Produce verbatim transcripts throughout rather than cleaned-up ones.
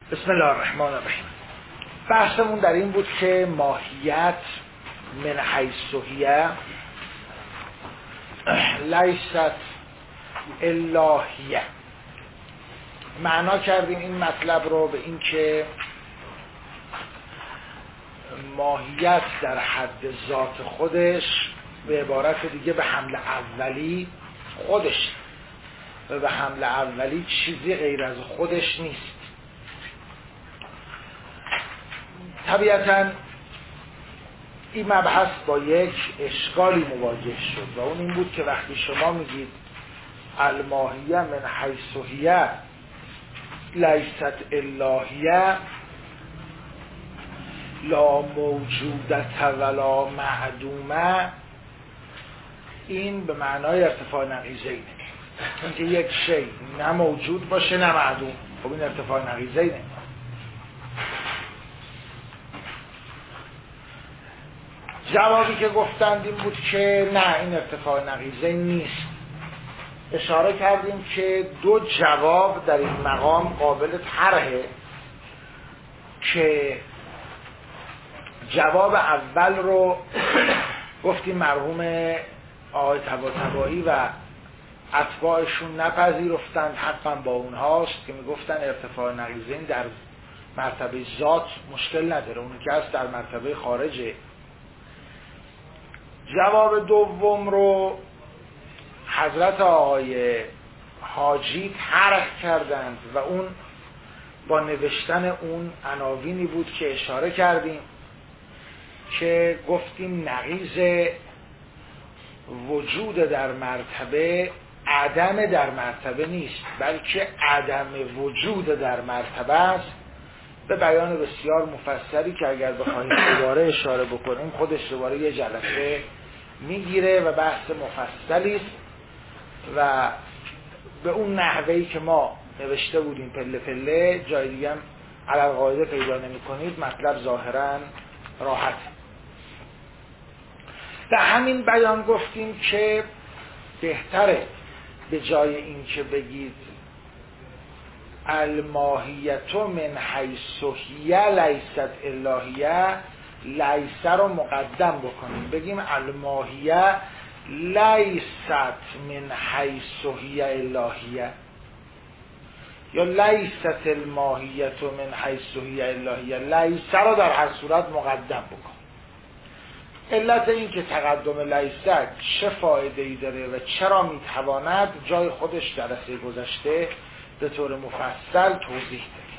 بسم الله الرحمن الرحیم. بحثمون در این بود که ماهیت من حیث هی لیست الا هی. معنا کردیم این مطلب رو به این که ماهیت در حد ذات خودش به عبارت دیگه به حمل اولی خودش و به حمل اولی چیزی غیر از خودش نیست. طبیعتاً این مبحث با یک اشکالی مواجه شد و اون این بود که وقتی شما میگید الماهیه من حیث هی لیست الا هی لا موجودت ولا معدومه، این به معنای ارتفاع نقیضینه. اینکه یک شی نه موجود باشه نه معدوم، خب این ارتفاع نقیضینه. جوابی که گفتند این بود که نه، این ارتفاع نقیضین نیست. اشاره کردیم که دو جواب در این مقام قابل طرحه که جواب اول رو گفتیم مرحوم آقای طباطبایی و اتباعشون نپذیرفتند، حقا با اونهاست که میگفتن ارتفاع نقیضین در مرتبه ذات مشکل نداره، اونی که هست در مرتبه خارجه. جواب دوم رو حضرت آقای حاجی طرح کردند و اون با نوشتن اون عناوینی بود که اشاره کردیم که گفتیم نقیض وجود در مرتبه عدم در مرتبه نیست، بلکه عدم وجود در مرتبه است، به بیان بسیار مفصلی که اگر بخوایم دوباره اشاره بکنیم خودش دوباره یه جلسه میگیره و بحث مفصلی است و به اون نحوهی که ما نوشته بودیم پله پله جای دیگه هم علل قاعده پیدا نمی کنید، مطلب ظاهرا راحت. در همین بیان گفتیم که بهتره به جای این که بگید الماهیت من حیث هی لیست الا هی، لیست رو مقدم بکنیم، بگیم الماهیه لیست من حیث هی الا هی، یا لیست الماهیت من حیث هی الا هی، لیست رو در هر صورت مقدم بکن. علت این که تقدم لیست چه فایده ای داره و چرا میتواند جای خودش جلسه گذشته به طور مفصل توضیح دادیم.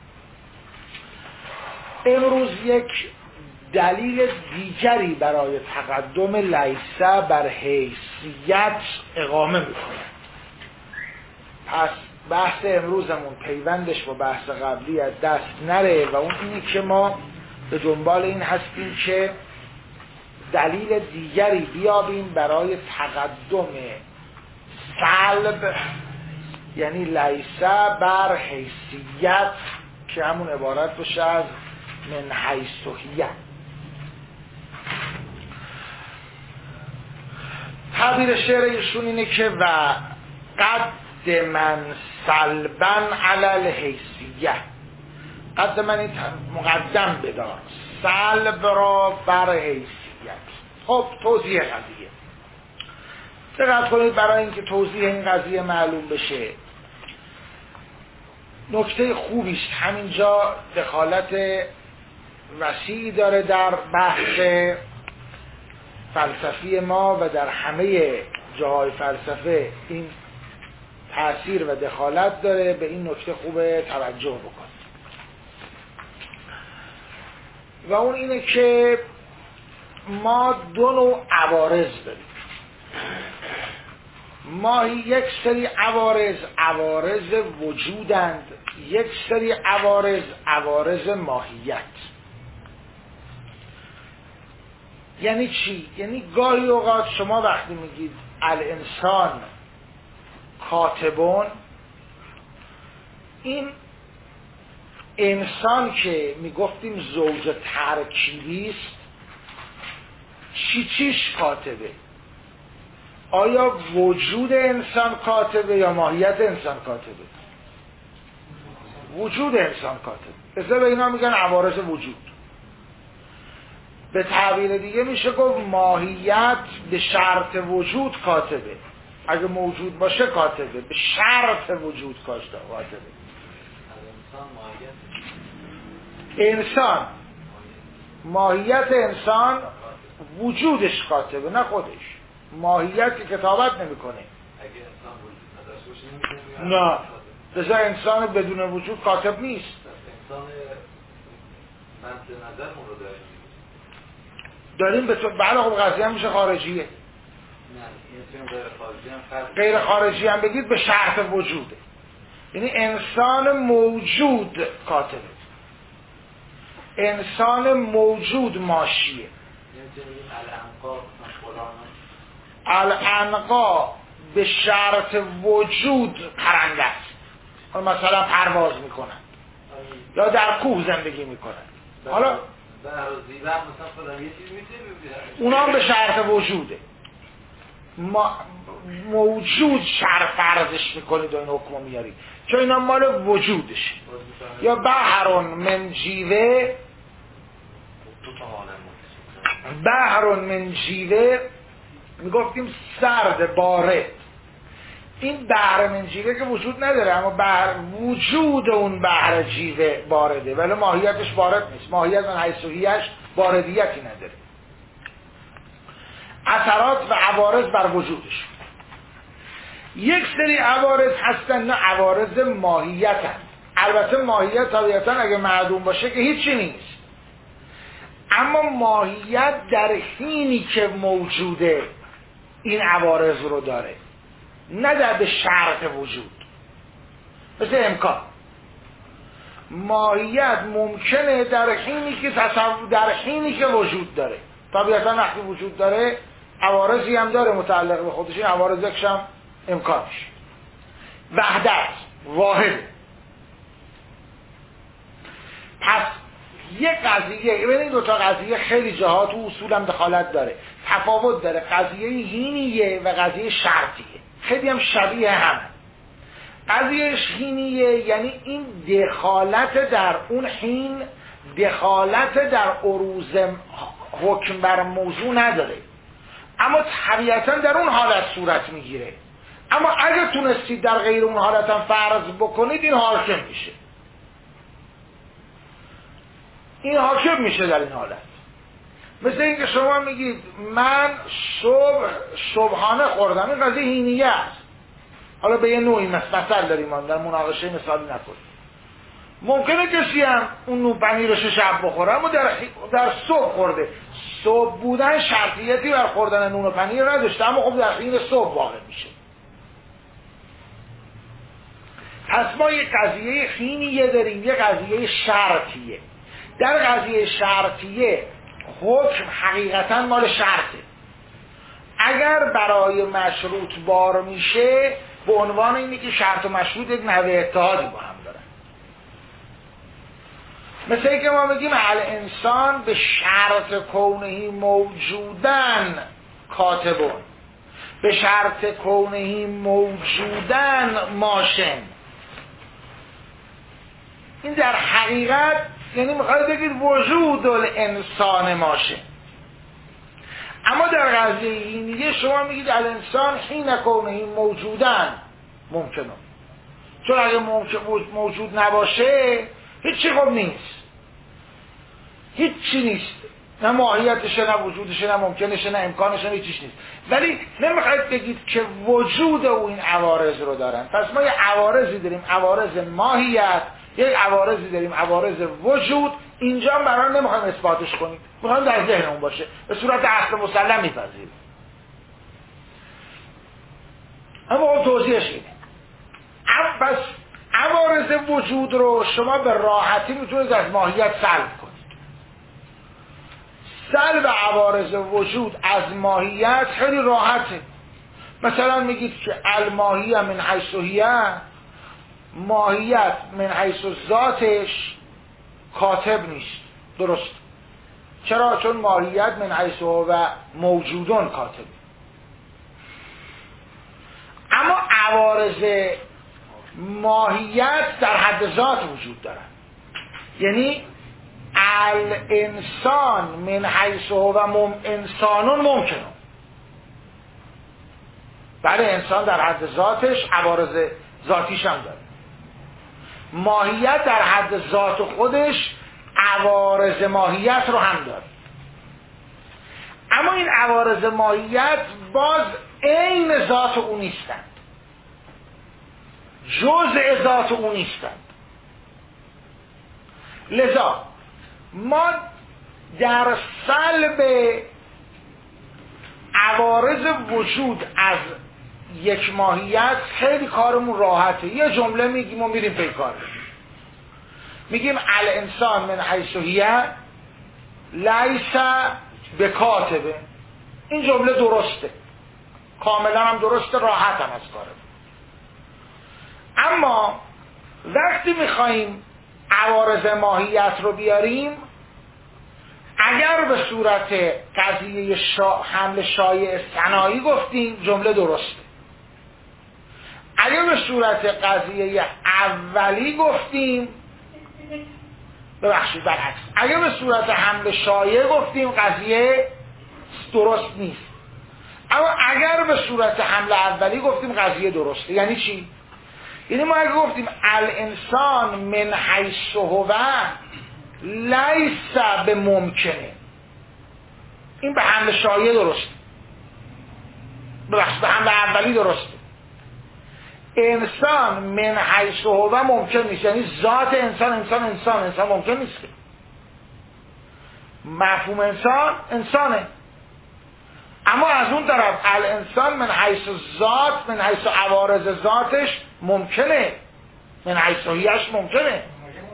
امروز یک دلیل دیگری برای تقدم لیسه بر حیثیت اقامه میکنه. پس بحث امروزمون پیوندش با بحث قبلی از دست نره و اون اینی که ما به دنبال این هستیم که دلیل دیگری بیابیم برای تقدم سلب، یعنی لیسه بر حیثیت، که همون عبارت باشه از من حیث هی. تعبیر شعر ایشون اینه که و قد من سلبن علی الحیثیه، قد من این مقدم بدار سلب را بر حیثیت. خب توضیح قضیه دقت کنید. برای اینکه توضیح این قضیه معلوم بشه نکته خوبی است، همینجا دخالت وسیعی داره در بحث فلسفی ما و در همه جاهای فلسفه این تأثیر و دخالت داره، به این نکته خوبه توجه بکنید. و اون اینه که ما دو نوع عوارض داریم. ما یک سری عوارض عوارض وجودند، یک سری عوارض عوارض ماهیت. یعنی چی؟ یعنی گاهی اوقات شما وقتی میگید الانسان کاتبون، این انسان که میگفتیم زوج ترکیبی است، چی چیش کاتبه؟ آیا وجود انسان کاتبه یا ماهیت انسان کاتبه؟ وجود انسان کاتب. مثلا به اینا میگن عوارض وجود. به تعبیر دیگه میشه گفت ماهیت به شرط وجود کاتبه. اگه موجود باشه کاتبه، به شرط وجود کاتبه. انسان ماهیت انسان وجودش کاتبه، نه خودش. ماهیت که کتابت نمیکنه. نه، لذا انسان بدون وجود کاتب نیست. انسان منطق نظرمون رو داریم داریم به تو بله. خب قضیه هم میشه خارجیه. نه این غیر خارجی هم فرق غیر خارجی هم بگید به شرط وجوده. یعنی انسان موجود کاتبه، انسان موجود ماشیه. العنقا به شرط وجود پرنده است. مثلا پرواز میکنن یا در کوه زندگی میکنن. حالا اونا هم به شرط وجوده. ما موجود شرط فرضش میکنید و این حکم میارید چون اینا مال وجودش. یا بحرون من جیوه، بحرون من جیوه میگفتیم سرد باره. این بحر من جیوه که وجود نداره، اما بحر وجود اون بحر جیوه بارده، ولی ماهیتش بارد نیست. ماهیت من حیثیه‌اش باردیتی نداره. اثرات و عوارض بر وجودش. یک سری عوارض هستن نه عوارض ماهیتن. البته ماهیت طبیعتا اگه معدوم باشه که هیچی نیست، اما ماهیت در حینی که موجوده این عوارض رو داره، نه در به شرط وجود. مثل امکان ماهیت ممکنه در حینی که تصور در حینی که وجود داره. طبیعتا وقتی وجود داره عوارضی هم داره متعلق به خودش. این عوارض یکش هم امکانش وحدت واحد. پس یک قضیه ببین این دو تا قضیه خیلی جاها تو اصول هم دخالت داره، تفاوت داره. قضیه حینیه و قضیه شرطیه، خیلی هم شبیه هم. قضیه حینیه یعنی این دخالت در اون حین، دخالت در عروض حکم بر موضوع نداره، اما طبیعتا در اون حالت صورت میگیره. اما اگه تونستید در غیر اون حالت هم فرض بکنید این حاکم میشه. این حاکم میشه در این حالت. مثل اینکه شما میگید من صبح صبحانه خوردم، این قضیه حینیه است. حالا به یه نوعی مثل داریم در مناقشه مثالی نکنیم. ممکنه کسی هم اون نوع پنیرش شب بخوره اما در, در صبح خورده. صبح بودن شرطیتی بر خوردن نون و پنیر نداشته، اما خب در حین صبح واقع میشه. پس ما یک قضیه حینیه داریم، یک قضیه شرطیه. در قضیه شرطیه حکم حقیقتا مال شرطه. اگر برای مشروط بار میشه به عنوان اینه که شرط و مشروط یک نحوه اتحادی با هم دارن. مثل اینکه ما میگیم الانسان به شرط کونهی موجودن کاتبون، به شرط کونهی موجودن ماشن. این در حقیقت یعنی میخواید بگید وجود الانسان ماشن. اما در قضیه اینیه شما میگید الانسان حین کونهی موجودن ممکنه، چون اگه موجود نباشه هیچی خب نیست، هیچی نیست، نه ماهیتشه نه وجودشه نه ممکنشه نه امکانشه نه هیچیش نیست. ولی نمیخواید بگید که وجود او این عوارض رو دارن. پس ما یه عوارضی داریم، عوارض ماهیت، یک عوارضی داریم عوارض وجود. اینجا برای نمیخوایم اثباتش کنیم، میخوایم در ذهنمون باشه، به صورت اصل مسلم میپذیریم. اما توضیحش اینه. پس عوارض وجود رو شما به راحتی میتونید از ماهیت سلب کنید. سلب عوارض وجود از ماهیت خیلی راحته. مثلا میگید که الماهیه من حیث هی، ماهیت من حیث ذاتش کاتب نیست. درست. چرا؟ چون ماهیت من حیث و موجودون کاتب. اما عوارض ماهیت در حد ذات وجود دارد. یعنی الانسان من حیث هو مم انسانون ممکنه. بله انسان در حد ذاتش عوارض ذاتیش هم داره. ماهیت در حد ذات خودش عوارض ماهیت رو هم داره. اما این عوارض ماهیت باز عین ذات او نیستند، جزء ذات او نیستند. لذا ما در سلب عوارض وجود از یک ماهیت خیلی کارمون راحته. یه جمله میگیم و میریم پی کار. میگیم الانسان من حیث هو لیس بکاتبه. این جمله درسته، کاملا هم درسته، راحت هم از کاره. اما وقتی میخواییم عوارض ماهیت رو بیاریم، اگر به صورت قضیه شا... حمل شایع صناعی گفتیم جمله درسته. اگر به صورت قضیه اولی گفتیم، ببخشید برعکس، اگر به صورت حمل شایع گفتیم قضیه درست نیست. اما اگر به صورت حمل اولی گفتیم قضیه درسته. یعنی چی؟ یعنی ما اگر گفتیم الانسان من حیث هو لیس بممکنه، این به حمل شایع درسته، ببخشید به حمل اولی درسته. انسان من حیث هو ممکن نیست، یعنی ذات انسان انسان انسان انسان ممکن نیست. مفهوم انسان انسانه، اما از اون طرف الانسان من حیث ذات، من حیث عوارض ذاتش ممکنه، من حیث هویش ممکنه.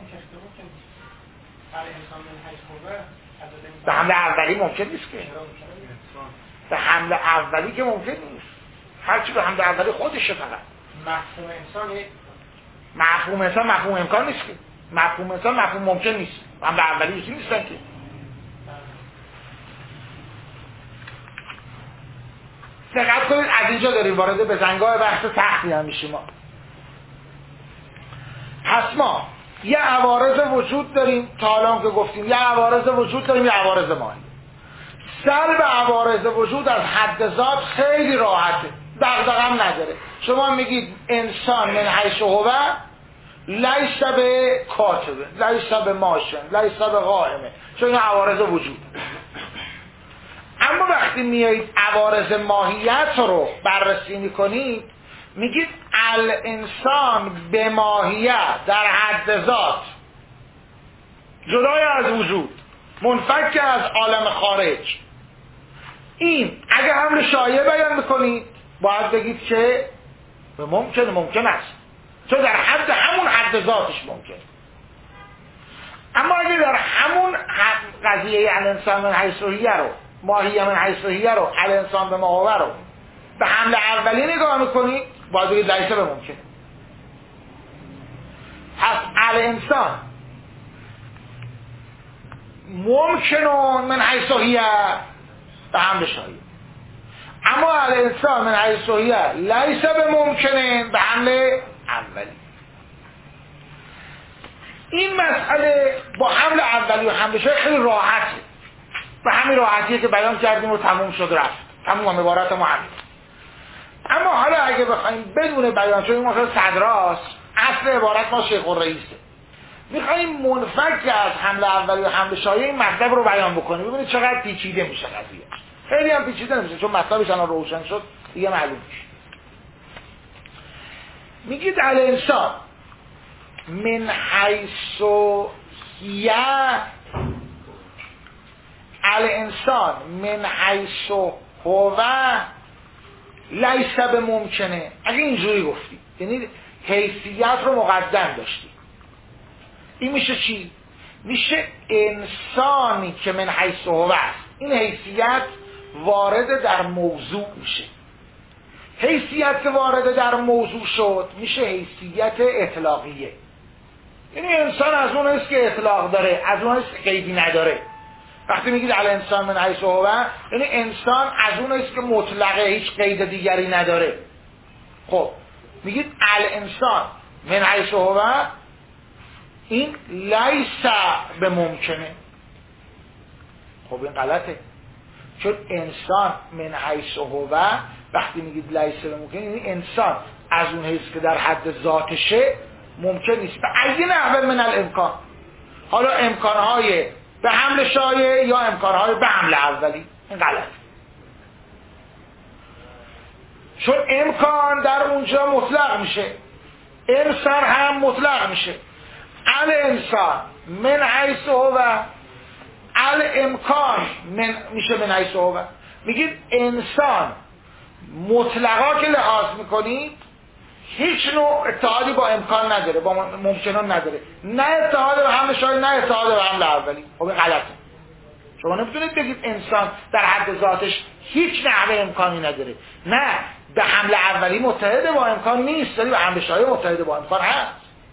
به حمله اولی ممکن نیست که، به حمله اولی که ممکن نیست. هرچی به حمله اولی خودشه. فقط مفهوم انسان مفهوم انسان مفهوم امکان نیست که، مفهوم انسان مفهوم ممکن نیست. حمله اولی یکی نیستن که. دقت کنید، از اینجا داریم وارد به زنگاه بحث سختی هم میشیم. ما پس ما یه عوارض وجود داریم، تا الان که گفتیم یه عوارض وجود داریم، یه عوارض ماهی. سلب عوارض وجود از حد ذات خیلی راحته، دغدغه هم نداره. شما میگید انسان من حیث هو لیس به کاتبه، لیس به ماشن، لیس به قائمه، چون این عوارض وجود. اما وقتی میایید عوارض ماهیت رو بررسی میکنید، میگید الانسان به ماهیت در حد ذات، جدای از وجود، منفک از عالم خارج. این اگه حمل شایع بیان میکنید باید بگید که ممکن ممکن است، چون در حد همون حد ذاتش ممکن. اما اگه در همون قضیه الانسان من حیث هو رو، ماهیه من حیث هو رو، الانسان به ما هو رو به حمل اولی نگاه میکنید باید بگید لیس به ممکن. پس الانسان ممکنون من حیث هو به حمل شایع، اما الانسان من حیث هو لیس به ممکنن به حمل اولی. این مسئله با حمل اولی و حمل شایع خیلی راحته، به همین راحتیه که بیان کردیم و تموم شد رفت، تموم هم عبارت ما همین. اما حالا اگه بخوایم بدون بیان، چون این مثلا صدراست، اصل عبارت ما شیخ الرئیسه، میخواییم منفک از حمل اولی و حمل شایع این مطلب رو بیان بکنیم، ببینید چقدر پیچیده میشه قضیه. خیلی هم پیچیده نمیشه، چون مطلبش الان روشن شد دیگه معلوم میشه. میگید الانسان من حیث هی، الانسان من حیث هو لیس به ممکنه. اگه اینجوری گفتی یعنی حیثیت رو مقدم داشتی، این میشه چی؟ میشه انسانی که من حیث هو است. این حیثیت وارد در موضوع میشه. حیثیت که وارد در موضوع شد میشه حیثیت اطلاقیه. یعنی انسان از اون است که اطلاق داره، از اون است که قیدی نداره. وقتی میگید الانسان من حیث هو یعنی انسان از اون است که مطلقه، هیچ قید دیگری نداره. خب میگید الانسان من حیث هو، این لیس به ممکنه. خب این غلطه، چون انسان من حیث هو وقتی میگید لیس به ممکنه، یعنی انسان از اون حیث که در حد ذاتشه ممکن نیست به ای نحو من الامکان. حالا امکانهای به حمل شایع یا امکانهای به حمل اولی، این غلط، چون امکان در اونجا مطلق میشه، انسان هم مطلق میشه. ال انسان من حیث هو، ال امکان من میشه من حیث هو. میگید انسان مطلقا که لحاظ میکنید هیچ نوع اتحادی با امکان نداره، با ممکنان نداره، نه اتحاد به حمل شایع نه اتحاد به حمل اولی. خب این غلطه. شما نمیتونید بگید انسان در حد ذاتش هیچ نحوه امکانی نداره، نه به حمل اولی متحد با امکان نیست، ولی به حمل شایع متحد با امکان هست.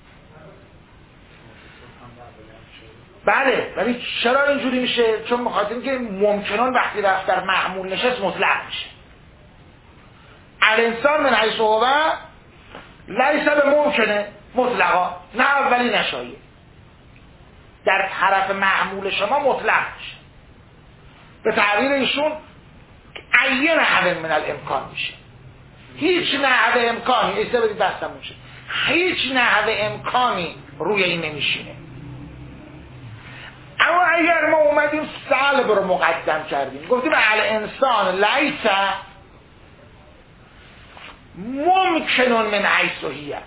بله، ولی چرا اینجوری میشه؟ چون بخاطر اینکه ممکنان وقتی رفت در محمول نشست مطلق میشه. الانسان من حیث هو لیس به ممکنه مطلقا، نه اولی نه شایع، در طرف محمول شما مطلق میشه. به تعبیر ایشون ای نحو من الامکان میشه، هیچ نحو امکانی ایسته بدید دستمون شه، هیچ نحو امکانی روی این نمیشینه. اما اگر ما اومدیم سلب رو مقدم کردیم، گفتیم الانسان لیس ممکنون من حیثیت،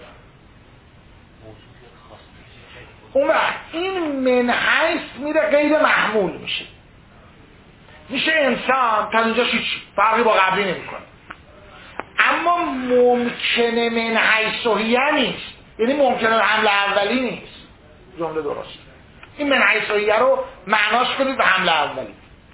اون وقت این من حیث میره غیر محمول میشه، میشه انسان تا اینجا هیچ فرقی با قبلی نمیکنه. اما ممکنه من حیثیت نیست، یعنی ممکنه حمله اولی نیست. جمله درست. این من حیثیت رو معناش کنید به حمله اولی.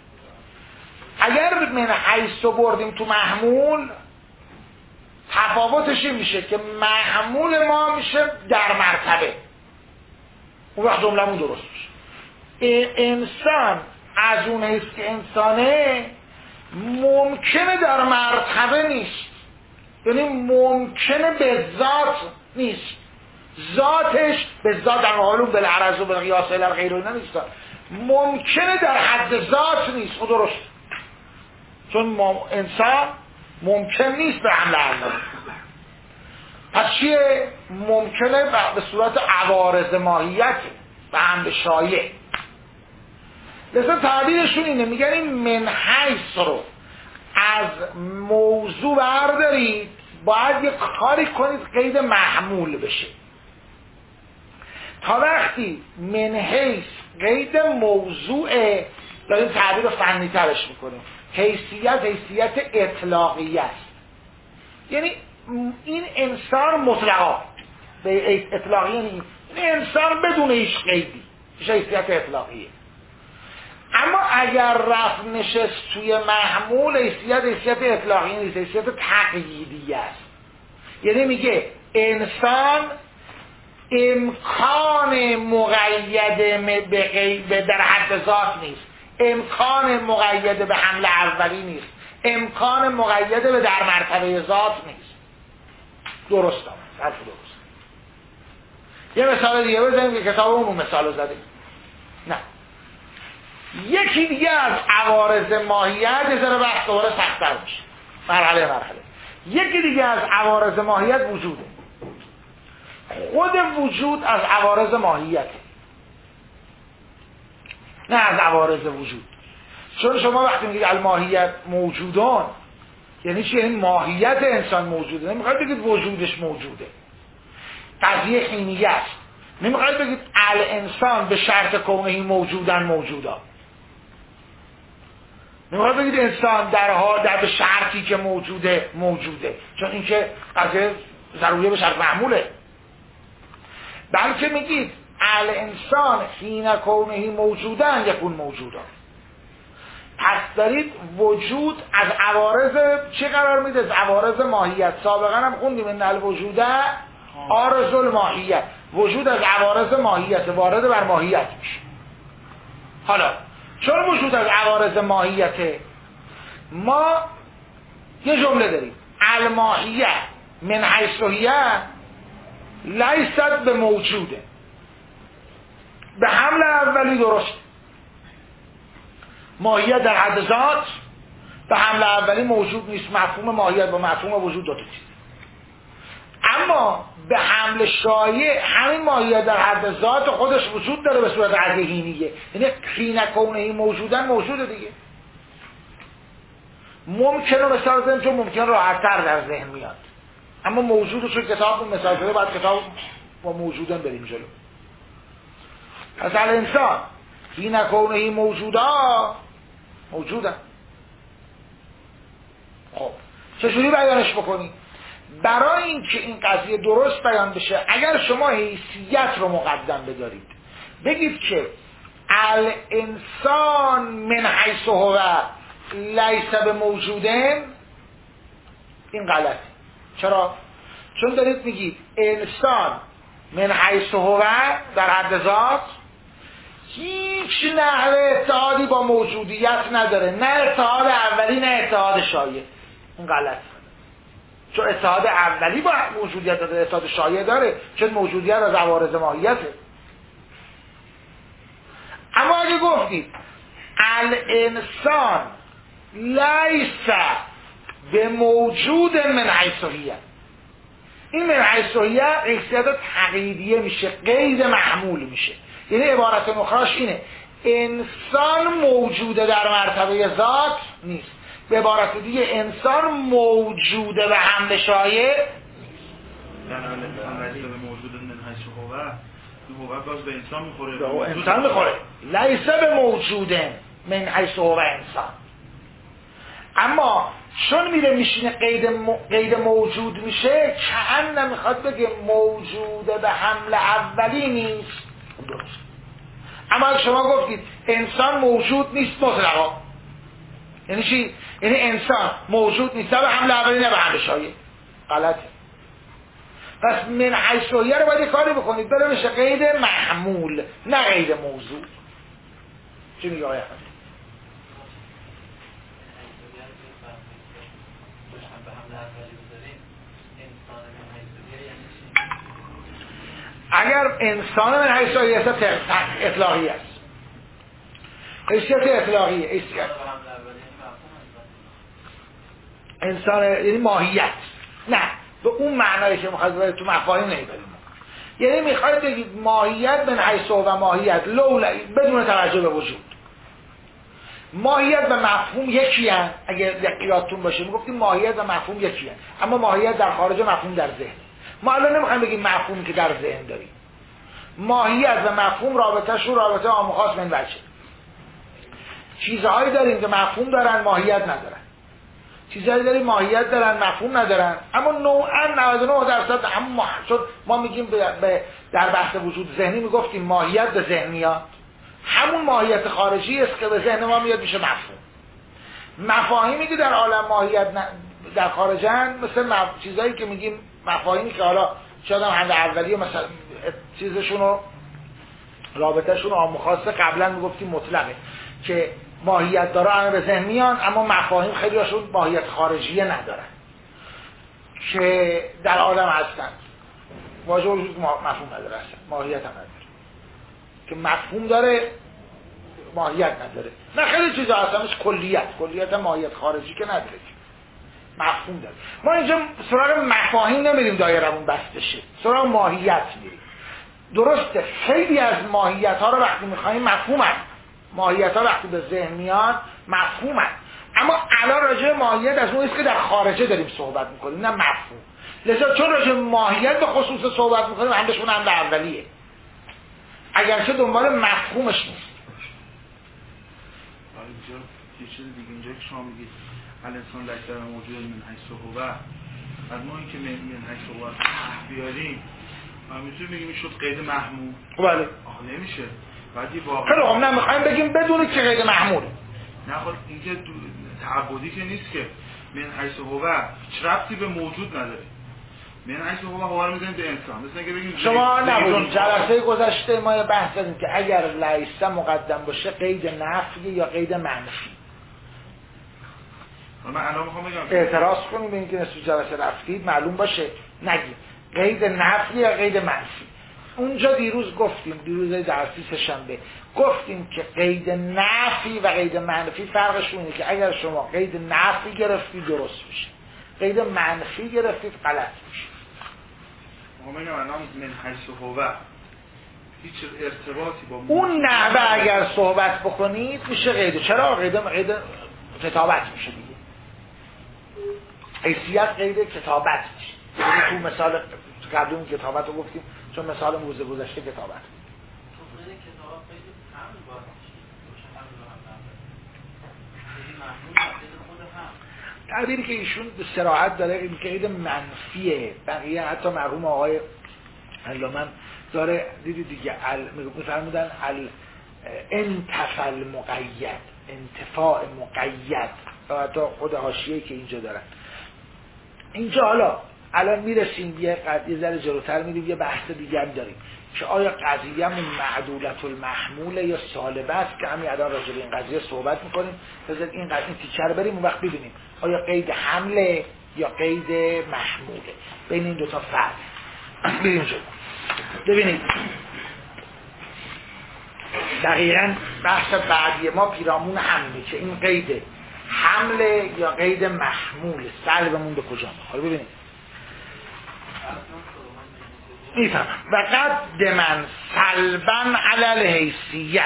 اگر من حیث رو بردیم تو محمول، تفاوتش این میشه که محمول ما میشه در مرتبه، اون وقت جمله‌مون درست میشه. انسان از اون حیث که انسانه ممکنه در مرتبه نیست، یعنی ممکنه به ذات نیست، ذاتش به ذات در حالو بالعرض و بالقیاس الی غیر اینا نیست، ممکنه در حد ذات نیست. خود درست، چون انسان ممکن نیست به حمل اولی. پس چیه؟ ممکنه به صورت عوارض ماهیت به حمل شایع. لذا تعبیرشون اینه، میگن این من حیث رو از موضوع بردارید، باید یک کاری کنید قید محمول بشه. تا وقتی من حیث قید موضوعه، داریم تعبیر فنی ترش میکنیم. حیثیت حیثیت اطلاقی است، یعنی این انسان مطلقا به اطلاقی، یعنی این انسان بدون هیچ قیدی، حیثیت اطلاقیه. اما اگر رفت نشست توی محمول، حیثیت حیثیت اطلاقی نیست، حیثیت تقییدی است. یعنی میگه انسان امکان مقید به در حد ذات نیست، امکان مقید به حمل اولی نیست، امکان مقید به در مرتبه ذات نیست. درست هم حرف درست. یه مثال دیگه بزنیم که کتاب اون مثال رو زدیم. نه، یکی دیگه از عوارض ماهیت، یه ذره بحث دوباره سخت‌تر میشه مرحله مرحله. یکی دیگه از عوارض ماهیت وجوده. خود وجود از عوارض ماهیت، نه از عوارض وجود. چون شما وقتی میگید الماهیت موجودان، یعنی چی؟ یعنی ماهیت انسان موجوده، نمیخواید بگید وجودش موجوده، قضیه حینیه است. نمیخواید بگید الانسان به شرط کونه موجودن موجودا، نمیخواید بگید انسان در حال در به شرطی که موجوده موجوده، چون این که قضیه ضروریه به شرط معموله. بلکه میگید الانسان حین کونه موجودن یکون موجودان. پس دارید وجود از عوارض چی قرار میده؟ از عوارض ماهیت. سابقا هم خوندیم ان الوجود عارض الماهیت، وجود از عوارض ماهیت وارد بر ماهیت میشه. حالا چون وجود از عوارض ماهیت، ما یه جمله داریم الماهیت من حیث هی لیست به موجوده. به حمل اولی درست، ماهیت در حد ذات، به حمل اولی موجود نیست. مفهوم ماهیت با مفهوم وجود دو تا چیز. اما به حمل شایع همین ماهیت در حد ذات خودش وجود داره به صورت عدهینیه، یعنی حین کونه موجودن موجوده دیگه. ممکنه مثال بزنیم چون ممکن راحت‌تر در ذهن میاد، اما موجوده چون کتاب مثال بزنیم باید کتاب با موجودن بریم جلو. پس الانسان حین کونه موجودا موجودن. خب چجوری بیانش بکنی؟ برای اینکه این قضیه درست بیان بشه اگر شما حیثیت رو مقدم بدارید، بگید که الانسان من حیث هو لیس به موجودن، این غلطه. چرا؟ چون دارید میگید انسان من حیث هو در حد ذات هیچ نحوه اتحادی با موجودیت نداره، نه اتحاد اولی نه اتحاد شایع. این غلطه، چون اتحاد اولی با موجودیت داره، اتحاد شایع داره، چون موجودیت از عوارض ماهیته. اما اگه گفتید الانسان لیس به موجود من حیث هو، این من حیث هو حیثیت تقییدیه میشه، قید محمول میشه. یعنی عبارت مخراش اینه انسان موجوده در مرتبه ذات نیست، به عبارت دیگه انسان موجوده به حمل شایع در الانسان لیس به موجود من حیث هو، هو باز به انسان میخوره، به انسان میخوره. لیس به موجوده من حیث هو انسان. اما چون میره میشینه قید, م... قید موجود میشه، کأن میخواد بگه موجوده به حمل اولی نیست. درست. اما اگه شما گفتید انسان موجود نیست مطلقا، یعنی چی؟ یعنی انسان موجود نیست نه به حمل اولی نه به حمل شایع. غلطه. پس من حیث هو رو باید یه کاری بکنید بره میشه قید محمول نه قید موضوع. چی میگه آیه؟ اگر انسان من حیث هو حیثیت اطلاقی است، حیثیت اطلاقی حیثیت انسان یعنی ماهیت، نه به اون معنایی که میخواید تو مفاهیم نمیبریم. یعنی میخواید بگید ماهیت من حیث و ماهیت لولا بدون توجه به وجود. ماهیت و مفهوم یکی هست. اگر یادتون باشه میگفتیم ماهیت و مفهوم یکی هست، اما ماهیت در خارج، مفهوم در ذهن. ما الان نمیخوایم بگیم مفهوم که در ذهن داریم. ماهیت و مفهوم رابطه‌شون رابطه عام و خاص من وجه. چیزهایی داریم که مفهوم دارن ماهیت ندارن، چیزهایی داریم ماهیت دارن مفهوم ندارن، اما نوعاً نود و نه درصد هم ما چون ما میگیم به در بحث وجود ذهنی میگفتیم ماهیت به ذهن میاد، همون ماهیت خارجی است که به ذهن ما میاد میشه مفهوم. مفاهیمی که در عالم ماهیت در خارجن مثل مف... چیزایی که میگیم مفاهیمی که حالا شاید هم حد اولیه مثلا چیزشون رو رابطه‌شون عام و خاصه قبلا میگفتیم مطلقه که ماهیت داره همه به ذهن میان، اما مفاهیم خیلی هاشون ماهیت خارجیه ندارن که در عالم هستن. واژه وجود مفهوم نداره اصلا، ماهیت هم نداره، که مفهوم داره ماهیت نداره. نه خیلی چیزا هستن مثل کلیت، کلیت ماهیت خارجی که نداره، مفهوم داره. ما اینجا سراغ مفاهیم نمیریم دایرمون بسته شه، سراغ ماهیت میریم. درسته خیلی از ماهیت ها رو وقتی میخواییم مفهوم هست، ماهیت ها وقتی به ذهن میان مفهوم هست، اما الان راجع ماهیت از اون است که در خارجه داریم صحبت میکنیم نه مفهوم. لذا چون راجع ماهیت به خصوص صحبت میکنیم همشون هم به اولیه، اگرچه دنبال مفهومش نیست. اینجا یه چیز دیگه اینجا که شما میگید الانسان لیس به موجود من حیث هو، از ما اینکه من حیث هو بیاریم ما میتونیم بگیم شد قید محمول. بله. آخه نمیشه. بعد یه واقعا خیلی هم نمیخوایم بگیم بدون که قید محمول. نه خب اینجا تعبدی که نیست که من حیث هو هیچ ربطی به موجود نداره. من حیث هو هو رو میزنیم به انسان. مثلا اینکه بگیم شما نبودید جلسه گذشته ما بحث کردیم که اگر لیس مقدم باشه قید نفی یا قید منفی. من الان میخوام بگم اعتراض کنیم به اینکه نصف جلسه رفتید معلوم باشه نگید قید نفی یا قید منفی. اونجا دیروز گفتیم، دیروز درسی سه‌شنبه گفتیم که قید نفی و قید منفی فرقشون اینه که اگر شما قید نفی گرفتی درست میشه، قید منفی گرفتید غلط میشه. ما میگم الان من حیث هو هیچ ارتباطی با اون نحوه اگر صحبت بکنید میشه قید. چرا؟ قید قید کتابت میشه دیگه. حیثیت قید کتابت میشه. یعنی تو مثال قبل اون کتابت رو گفتیم چون مثال موزه گذشته کتابت. تو قید کتابت قید حمل باید باشه. حمل رو هم نمیده. قید محمول قید خود هم. تعبیری که ایشون به صراحت داره این قید منفیه. بقیه حتی مرحوم آقای علامه داره دیدی دیگه میفرمودن ال انتفال مقید، انتفاع مقید، و حتی خود حاشیه‌ای که اینجا دارن. اینجا حالا الان میرسیم یه قضیه ذره جلوتر میریم یه بحث دیگه هم داریم که آیا قضیه‌مون معدولة المحموله یا سالبه است که همین الان راجع به این قضیه صحبت میکنیم. بذار این قضیه تیکر رو بریم اون وقت ببینیم آیا قید حمله یا قید محموله، بین این دوتا فرق. بریم جلو ببینید دقیقاً بحث بعدی ما پیرامون همینه که این قید حمله یا قید محموله، سلبمون به کجا میخوره. ببینید میفهمم و قدمن سلبن علی الحیثیت،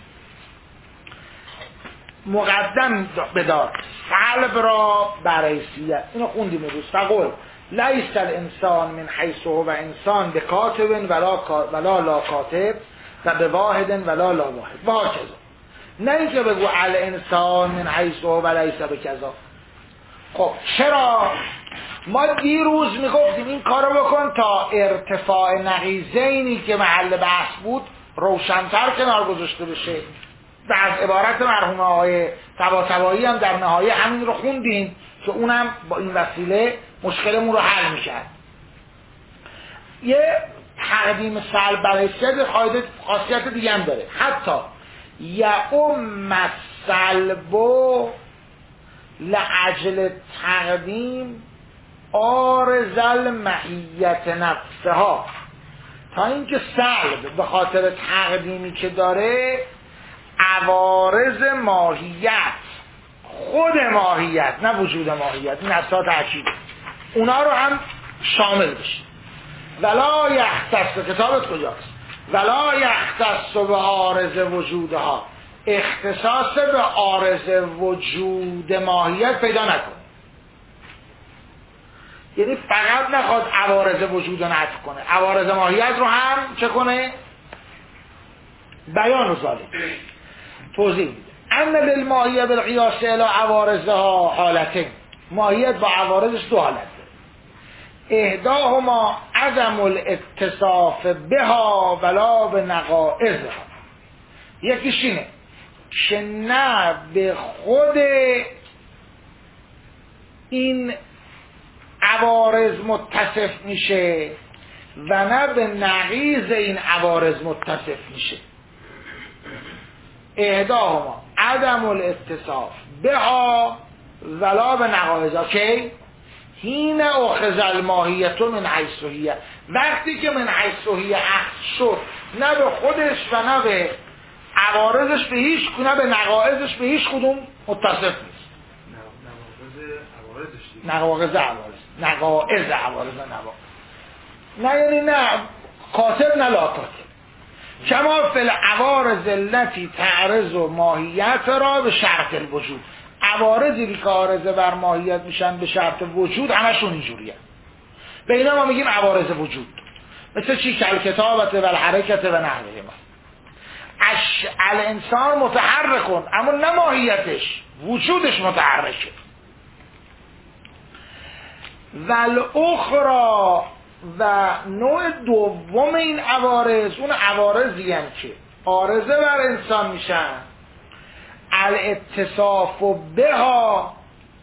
مقدم بدار سلب را بر حیثیت. اینو خوندیم روز. فقل لیس الانسان من حیث هو انسان به کاتب ولا ولا لا کاتب و به واحد ولا لا واحد و هکذا. نه اینکه بگو الانسان من حیث هو لیس بکذا. خب چرا ما دیروز میگفتیم این کارو بکن تا ارتفاع نقیضینی که محل بحث بود روشن‌تر کنار گذاشته بشه. و از عبارت مرحوم آقای طباطبایی هم در نهایه همین رو خوندیم که اونم با این وسیله مشکلمون رو حل میکرد. یه تقدیم سلب برای سلب خاصیت دیگه هم داره. حتی یعم السلب لعجل تقدیم عارض المعیت نفسها، تا اینکه سلب به خاطر تقدیمی که داره عوارض ماهیت، خود ماهیت نه وجود ماهیت، این اصلا تأکید اونا رو هم شامل بشه. ولا یختص، کتابت کجاست؟ ولا یختص به عارض وجودها، اختصاص به عارض وجود ماهیت پیدا نکن. یعنی فقط نخواد عوارض وجود رو نفی کنه، عوارض ماهیت رو هم چه کنه؟ بیان و ذالک توضیح میده. ان للماهیه بالقیاس الی عوارضها حالتین، ماهیت با عوارضش دو حالت داره. احداهما عدم الاتصاف بها ولا به نقائضها، یکیش اینه که نه به خود این عوارض متصف میشه و نه به نقیض این عوارض متصف میشه. احداهما عدم الاتصاف بها ولا به نقائضها که حین اخذ الماهیت من حیث هی، وقتی که من حیث هی اخذ شد نه به خودش و نه به عوارضش به هیچ، نه به نقائضش به هیچ کدوم متصف نیست. نقائض عوارض، نقائض عوارض نوا نه یعنی نه کاتب نه لا کاتب. کما فی العوارض التي تعرض ماهیت را به شرط الوجود، عوارضی که عارضه بر ماهیت میشن به شرط وجود همشون اینجوریه. به اینا ما میگیم عوارض وجود، مثل چی؟ کل کتابت و الحرکت و نحوه ما. اش الانسان متحرک کن، اما نه ماهیتش، وجودش متحرکه. والاخرى، و نوع دوم این عوارض اون عوارضی هم که عارضه بر انسان میشن الاتصاف بها،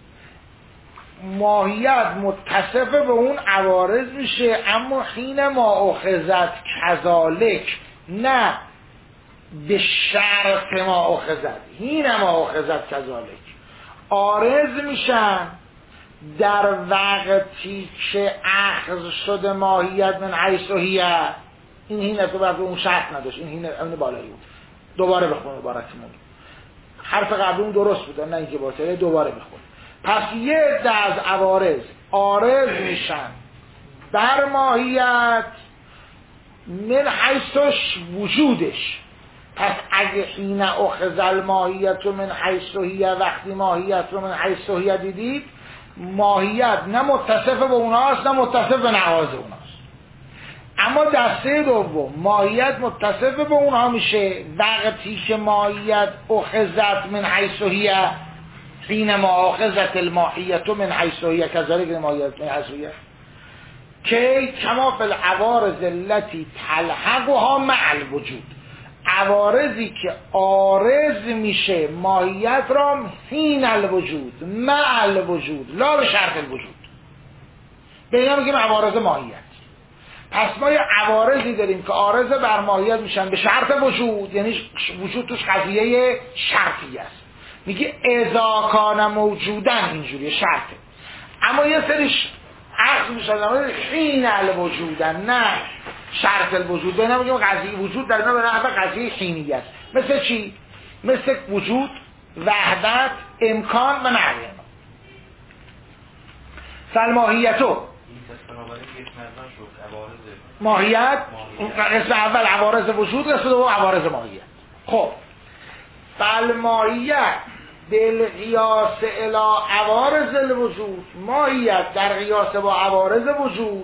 ماهیت متصف به اون عوارض میشه اما حین ما اخذت کذالک، نه به شرط ما اخذت، حین ما اخذت کذالک عارض میشن در وقتی که اخذ شده ماهیت من حیث هی، این هینه تو بعد اون شرط نداشت، این هینه اون بالایی بود. دوباره بخون عبارتمون، حرف قبل اون درست بود نه اینکه باطله، دوباره بخون. پس یه عده از عوارض عارض میشن بر ماهیت من حیثش وجودش. پس اگه حین اخذ الماهیت رو من حیث هی، وقتی ماهیت رو من حیث هی دیدید، ماهیت نه متصف به اوناست نه متصف به نواز اوناست. اما دسته دوم ماهیت متصف به اونها میشه وقتی که ماهیت اخذت من حیث هی، حین ما اخذت الماهیت من حیث هی کذالک ماهیت من حیث هی، که کما فی العوارض التي تلحقها مع الوجود، عوارضی که عارض میشه ماهیت را حین الوجود مع الوجود لا به شرط الوجود، به اینا میگیم عوارض ماهیت. پس ما یه عوارضی داریم که عارض بر ماهیت میشن به شرط وجود، یعنی وجود توش قضیه شرطی است، میگه اذا کان موجودن، اینجوری شرطه. اما یه سریش عقل میشن حین الوجودن، نه شرط الوجود، به اینا میگیم قضیه وجود در اینا به نحو قضیه حینی است. مثل چی؟ مثل وجود، وحدت، امکان و نحو اینا. فالماهیتو ماهیت، قسم اول عوارض وجود، قسم دوم عوارض ماهیت. خب فالماهیت بالقیاس الی عوارض الوجود، ماهیت در قیاس با عوارض وجود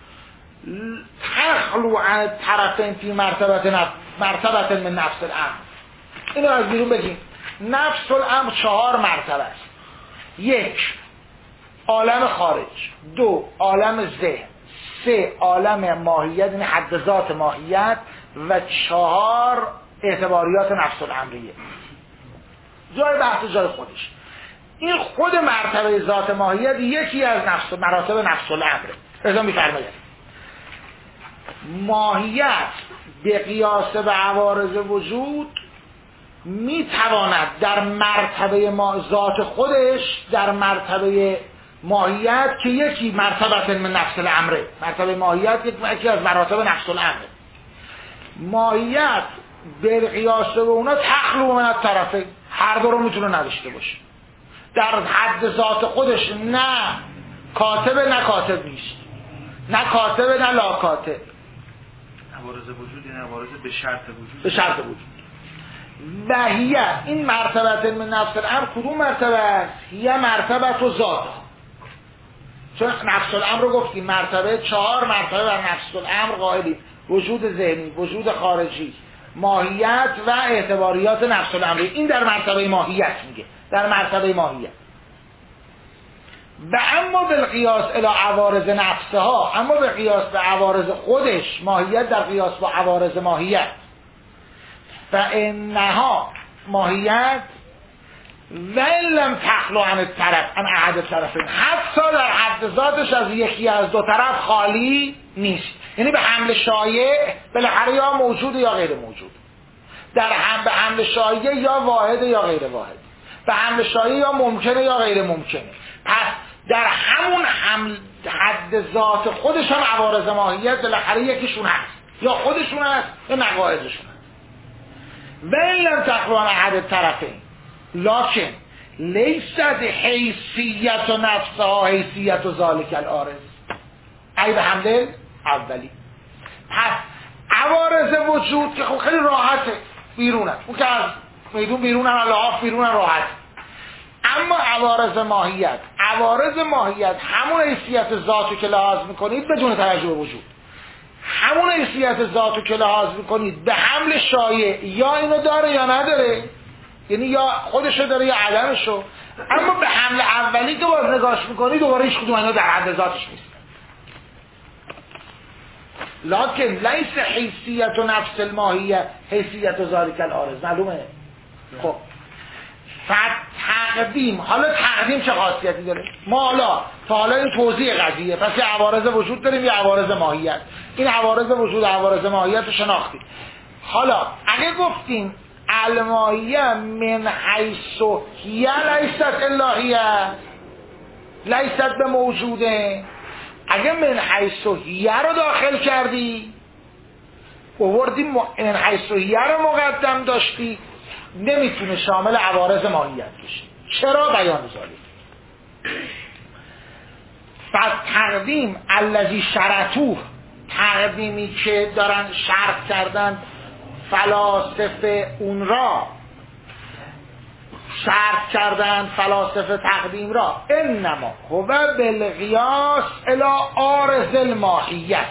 تخلو عن طرفین فی مرتبت نفس مرتبت من نفس الامر. اینو از بیرون بگیم. نفس الامر چهار مرتبه است: یک عالم خارج، دو عالم ذهن، سه عالم ماهیت یعنی حد ذات ماهیت، و چهار اعتباریات نفس الامریه. جای بحث جای خودش. این خود مرتبه ذات ماهیت یکی از نفس مراتب نفس الامره. ازا میفرماید ماهیت به قیاس به عوارض وجود میتواند در مرتبه ما ذات خودش، در مرتبه ماهیت که یکی مرتبه من نفس الامره، مرتبه ماهیت یکی از مراتب نفس الامره، ماهیت به قیاس به اونا تخلو من الطرفین، هر دو رو میتونه نداشته باشه. در حد ذات خودش نه کاتب نه کاتب نیست، نه کاتب نه لا کاتب. عوارض وجود یعنی عوارض به شرط وجود، به شرط وجود. بهیه این مرتبه من نفس الامر کدوم مرتبه است؟ یه مرتبه و ذات. چون نفس الامر رو گفتیم مرتبه چهار مرتبه بر نفس الامر قائلیم: وجود ذهنی، وجود خارجی، ماهیت و اعتباریات نفس الامر. این در مرتبه ماهیت میگه، در مرتبه ماهیت. و اما بالقیاس الی عوارض نفسها، اما به قیاس به عوارض خودش، ماهیت در قیاس با عوارض ماهیت، فانها ماهیت ولی لم تخلو عن الطرف عن احد الطرفین، حتی در حد ذاتش از یکی از دو طرف خالی نیست. یعنی به حمل شایع بالاخره یا موجود یا غیر موجود، در هم به حمل شایع یا واحد یا غیر واحد، به حمل شایع یا ممکنه یا غیر ممکنه. پس در همون حمل حد ذات خودش هم عوارض ماهیت بالاخره یکیشون هست، یا خودشون هست یا نقایضشون هست. ولی لم تخلو عن احد الطرفین، لکن لیست حیثیت و نفسها حیثیت و ذالک العارض، ای به حمله اولی. پس عوارض وجود که خب خیلی راحته، بیرونن، اون که از میدون بیرونن، لحاف بیرونن، راحت. اما عوارض ماهیت، عوارض ماهیت همون حیثیت ذاتو که لحاظ میکنید بدون توجه به وجود، همون حیثیت ذاتو که لحاظ میکنید به حمل شایع یا اینو داره یا نداره، یعنی یا خودشو داره یا عدمشو، اما به حمل اولی که باز نگاش میکنی دوباره هیچ کدوم اینا در حد ذاتش نیست. لکن لیس حیثیت و نفس الماهیه حیثیت و ذالک العارض. معلومه؟ خب تقدیم، حالا تقدیم چه خاصیتی داره؟ ما حالا تا حالا این توضیح قضیه، پس یه عوارض وجود داریم، یه عوارض ماهیت. این عوارض وجود و عوارض ماهیت رو شناختیم. حالا اگه گفتیم الماهیه من حیث هی لیست الا هی، لیست به موجوده، اگه من حیث و هیه رو داخل کردی، اووردی من حیث و هیه رو مقدم داشتی، نمیتونه شامل عوارض ماهیت بشه. چرا؟ بیان ذالک. پس تقدیم الذی شرطوه، تقدیمی که دارن شرط کردن فلاسفه اون را شرط کردن، فلاسفه تقدیم را، انما هو بالقیاس الی عارض الماهیت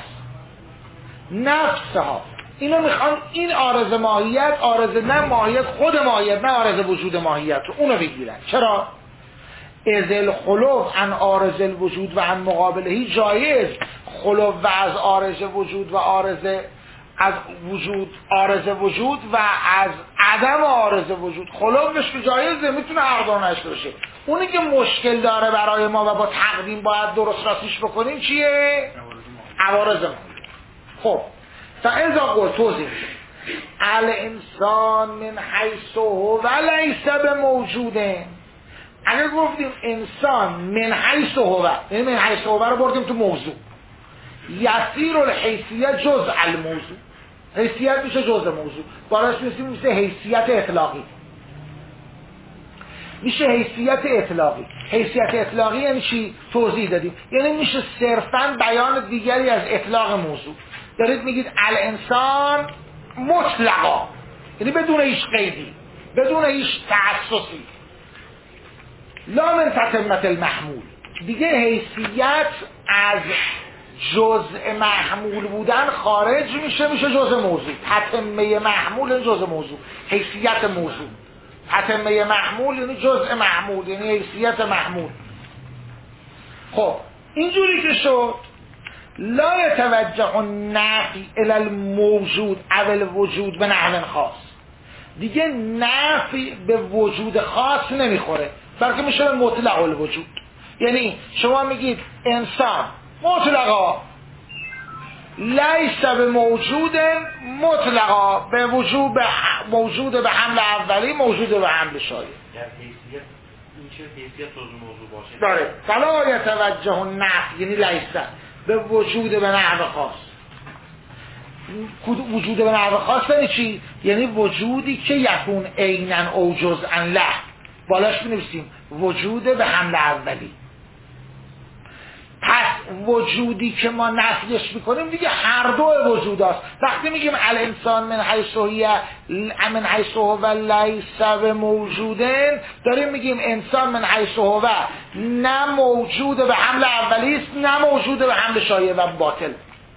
نفسها. اینو میخوان این عارض ماهیت، عارض نه ماهیت، خود ماهیت، نه عارض وجود ماهیت رو اونو بگیرن. چرا؟ از الخلو عن عارض الوجود و عن مقابلهی جایز، خلو و از عارض وجود و عارض از وجود، عارض وجود و از عدم عارض وجود، خلوش که جایزه، میتونه عقدان نشته باشه. اونی که مشکل داره برای ما و با تقدیم باید درست راستیش بکنیم چیه؟ عوارض ما. خب فاذا قلت توضیح الانسان من حیث هو لیس بموجوده، اگر گفتیم انسان من حیث هو، یعنی من حیث هو رو بردیم تو موضوع، یسیر الحیثیت جزء الموضوع، حیثیت میشه جزء موضوع، باراش میشه میشه حیثیت اطلاقی، میشه حیثیت اطلاقی. حیثیت اطلاقی یعنی چی؟ توضیح دادیم، یعنی میشه صرفاً بیان دیگری از اطلاق موضوع. دارید میگید الانسان مطلقا، یعنی بدون هیچ قیدی، بدون هیچ تخصصی، لا من تتمت المحمول، دیگه حیثیت از جزء محمول بودن خارج میشه، میشه جزء موضوع. تتمه محمول جزء موضوع، حیثیت موضوع. تتمه محمول یعنی جزء محمول، یعنی حیثیت محمول. خب اینجوری که شد لا يتوجه النفی الى الموجود او الوجود به نحو خاص، دیگه نفی به وجود خاص نمیخوره، بلکه میشه مطلق الوجود. یعنی شما میگید انسان مطلقا لیس به موجود، مطلقا به وجود، به موجود به حمل اولی، موجود به حمل شایع. در حیثیت این چه حیثیت جزء موضوع باشه داره. فلا یتوجه النفی یعنی لیس به وجود به نحو خاص. وجود به نحو خاص یعنی چی؟ یعنی وجودی که یکون عینا او جزءا له، بالاش بنویسیم وجود به حمل اولی. پس وجودی که ما نفیش میکنیم دیگه هر دو وجود هست. وقتی میگیم الانسان من حیث هو من حیث هو لیس بموجودن، داریم میگیم انسان من حیث هو نه موجود به حمل اولی است، نه موجود به حمل شایع و باطل.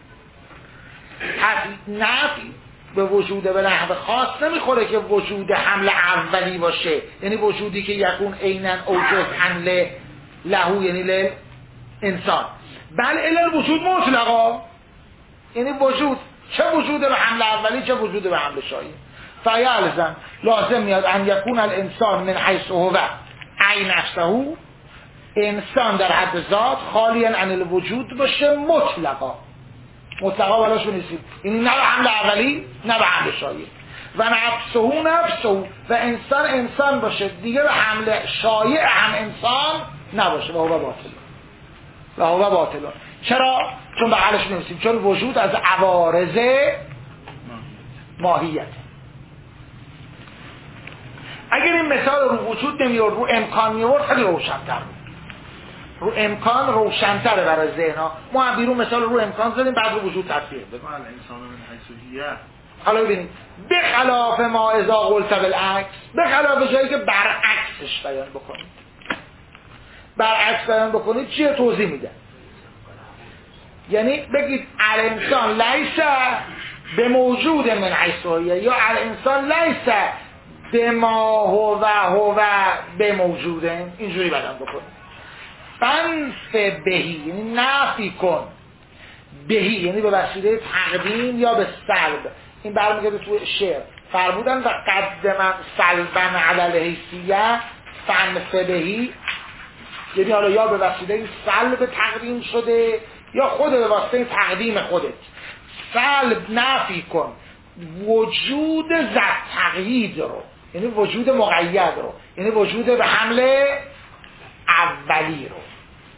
پس نفی به وجود به نحو خاص نمیخوره که وجود حمل اولی باشه، یعنی وجودی که یکون عینا او جزءا له، یعنی له انسان، بل الی وجود مطلقا، یعنی وجود چه وجود به حمل اولی چه وجود به حمل شایع. فیلزم لازم میاد ان یکون الانسان من حیث هو ای نفسه، انسان در حد ذات خالی عن الوجود باشه مطلقا. مطلقا بالاش بنویسیم، یعنی نه به حمل اولی نه به حمل شایع. و نفسه نفسه، و انسان انسان باشه دیگه به حمل شایع هم انسان نباشه، و هو باطل و هو باطل. چرا؟ چون به حالش نمیسیم، چون وجود از عوارض ماهیت. اگر این مثال رو وجود نمیورد، رو امکان میورد، خیلی روشن‌تر بود. رو امکان روشن‌تره برای ذهن‌ها. ما هم بیرون مثال رو امکان زدیم، بعد رو وجود تطبیق دادیم. انسان من حیث هو. حالا ببینید به خلاف ما اذا قلت بالعکس، به خلاف جایی که برعکسش بیان بکنید. برعکس بیان بکنید چیه؟ توضیح میده. یعنی بگید الانسان لیس به موجود من حیث هو، یا الانسان لیس به ما هو هو به موجوده، اینجوری بیان بکنید. فنف بهی یعنی نفی کن، بهی یعنی به وسیله تقدیم یا به سلب. این برمیگرده تو شعر فرمودن و قدم سلبن علی الحیثیه فنف بهی، یعنی حالا یا به وسیله سلب تقدیم شده یا خود به واسطه تقدیم خودت. سلب نفی کن وجود ذات تقیید رو، یعنی وجود مقید رو، یعنی وجود به حمل اولی رو.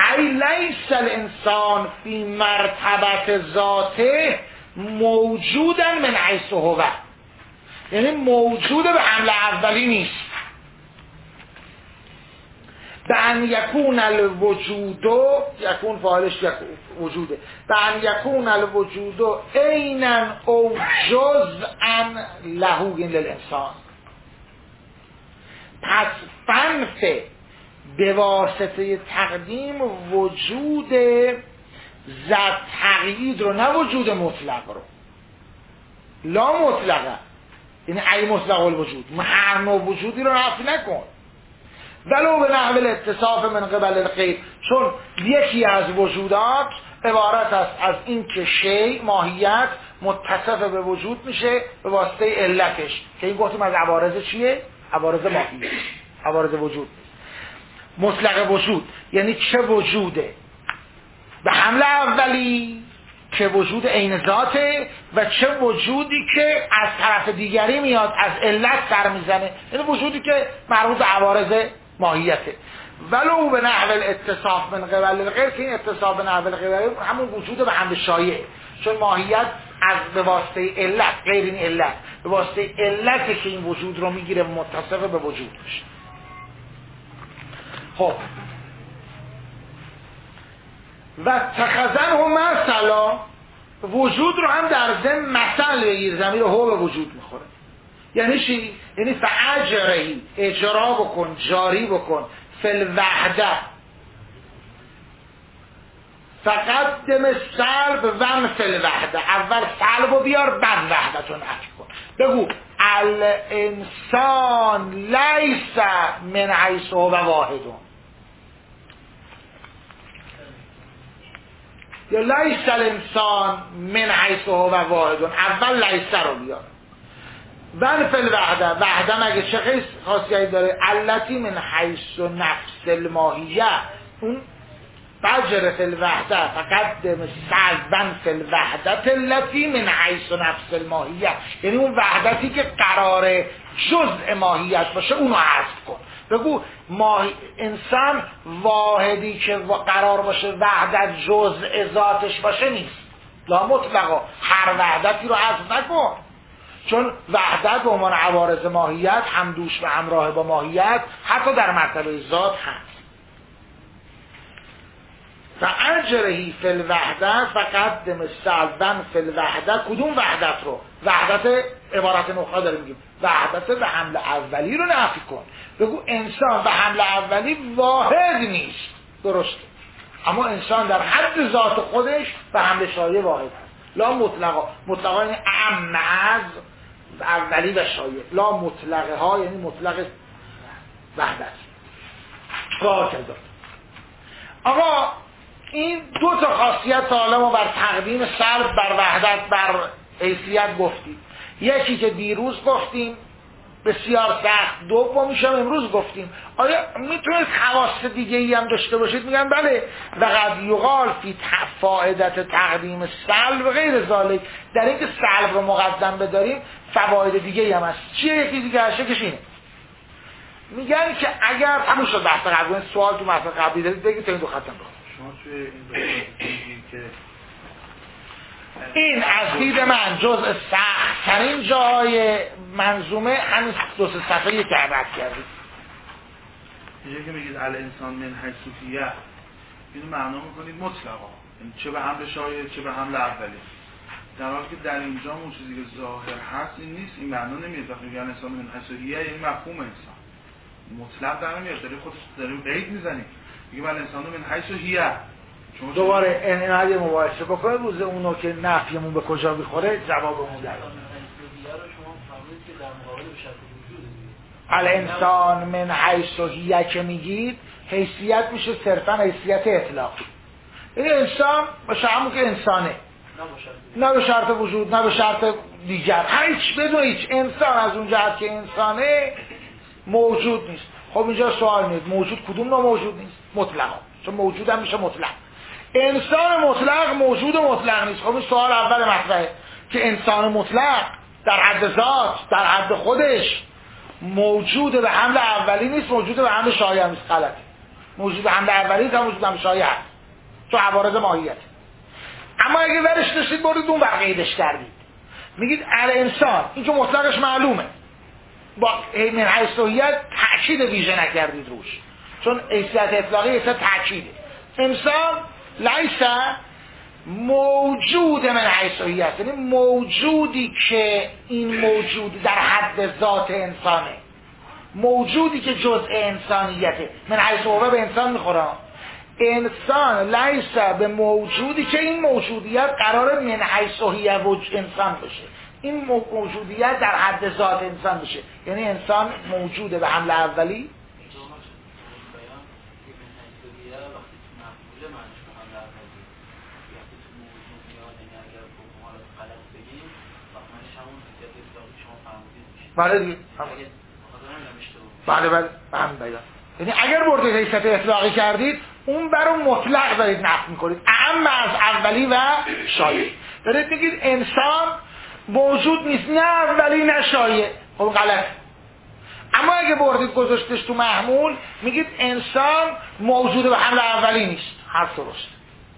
ای لیس الانسان فی مرتبت ذاته موجودا من حیث هو، یعنی موجود به حمله اولی نیست. به ان یکون الوجود، یکون فاعلش وجوده، به ان یکون الوجود عینا او جزءا له للانسان. پس فنف به واسطه تقدیم وجود ذات تقیید رو، نه وجود مطلق رو، لا مطلقه، یعنی ای مطلق الوجود، هر نوع وجودی رو نفی نکن. ولو به نحو الاتصاف من قبل الغیر، چون یکی از وجودات عبارت است از این که شیء ماهیت متصف به وجود میشه به واسطه علتش، که این گفتیم از عوارض چیه؟ عوارض ماهیت، عوارض وجود. مطلق وجود یعنی چه وجوده؟ به حمله اولی که وجود عین ذاته، و چه وجودی که از طرف دیگری میاد از علت سر میزنه، یعنی وجودی که مربوط به عوارض ماهیته. ولو به نحو الاتصاف من قبل الغیر، که این اتصاف به نحو الغیر همون وجود به حمل شایع، چون ماهیت از به واسطه علت، غیر این علت، به واسطه علتی که این وجود رو میگیره متصف به وجود میشه. خب و تخزن هم مثلا، وجود رو هم در ضمن مثل بگیر، ضمیر هو به وجود میخوره. یعنی چی؟ یعنی فاجرهی، اجرا بکن، جاری بکن، فل وحده، فقدم سلب ون فل وحده، اول سلب رو بیار بعد وحدت رو نفی کن. بگو الانسان لیس من حیث هو واحدون، یا لیس الانسان من حیث هو واحدون، اول لیس رو بیار. ون فل وحده، وحده مگه چه خاصیتی داره؟ التی من حیث نفس الماهیه، اون بجر فل وحده فقدم سلبن فل وحده التی من حیث نفس الماهیه، یعنی اون وحدتی که قراره جزء ماهیت باشه اونو حذف کن. بگو ماهی انسان واحدی که قرار باشه وحدت جزء ذاتش باشه نیست، لا مطلقا، هر وحدتی رو حذف نکن، چون وحدت به عنوان عوارض ماهیت هم دوش و همراه با ماهیت حتی در مرتبه ذات هست. فاجرهی فی الوحده فقدم سلبا فی الوحده، کدوم وحدت رو؟ وحدت عبارت نخبه داریم میگیم، وحدت به حمل اولی رو نفی کن. بگو انسان به حمل اولی واحد نیست، درسته، اما انسان در حد ذات خودش به حمل شایع واحد هست. لا مطلقا، مطلقا یعنی اعم از اولی و شایع، لا مطلقه ها یعنی مطلق وحدت. راه کذا. آقا این دو تا خاصیت تا حالا ما بر تقدیم سلب بر وحدت بر حیثیت گفتیم. یکی که دیروز گفتیم بسیار سخت، دومیش هم امروز گفتیم. آیا میتونید خواص دیگه ای هم داشته باشید؟ میگن بله. و قد یقال فی فائدت تقدیم سلب و غیر ذالک، در اینکه سلب رو مقدم بداریم فواید دیگه ای هم هست. چیه یکی دیگه هست؟ اینه میگن که اگر همون شد بحث قبلی، سوال تو مثلا قبلی دارید بگید تا این دو ختم بخونم. شما توی این بگید که این از دید من جزء سخت ترین جای منظومه همین دو سه صفحه که عبد کردید. اینجا که میگید الانسان من حیثیه، اینو معنا میکنید مطلقا، یعنی چه به حمل شایع چه به حمل اولی، در حالی که در اینجا اون چیزی که ظاهر هست این نیست، این معنا نمیاد. وقتی میگن انسان من حیثیه یعنی مفهوم انسان مطلق در نمیاد، داری خودت داری قید میزنی، میگه من انسان من حیثیه. دوباره این عادی مباحثه بکنه روز اونو که نفیمون به کجا میخوره جوابمون در الانسان من حیث هی که میگید حیثیت میشه صرفا حیثیت اطلاقی. این انسان باشه همون که انسانه، نه به شرط وجود نه به شرط دیگر، هیچ بدون هیچ. انسان از اون جهت که انسانه موجود نیست. خب اینجا سوال میاد موجود کدوم نوع موجود نیست؟ مطلقا، چون موجود هم میشه مطلق. انسان مطلق موجود مطلق نیست. خب این سوال اول مطرحه که انسان مطلق در حد ذات در حد خودش موجود به حمل اولی نیست، موجود به حمل شایع نیست. غلطه. موجود حمل اولی تا موجود حمل شایع هست، چون عوارض ماهیت. اما اگه ورش داشتید برید اون بر قیدش کردید، میگید الانسان، این که مطلقش معلومه، با من حیث هویت تأکید ویژه نکردید روش، چون حیثیت اطلاقی حیثیت تأکیده. انسان لیس موجود من حیث هویت، یعنی موجودی که این موجود در حد ذات انسانه، موجودی که جزء انسانیته. من حیث هویت به انسان میخوره. انسان لیس به موجودی که این موجودیت قرار من حیث هویت انسان بشه، این موجودیت در حد ذات انسان بشه، یعنی انسان موجوده به حمل اولی. بله دیگه بله بله هم بیان. یعنی اگر بردید حیثیت اطلاقی کردید اون برای مطلق دارید نفی میکنید، اما از اولی و شایع دارید میگید انسان موجود نیست، نه اولی نه شایع، خب غلط. اما اگه بردید گذاشتش تو محمول میگید انسان موجود به حمل اولی نیست، حرف درست.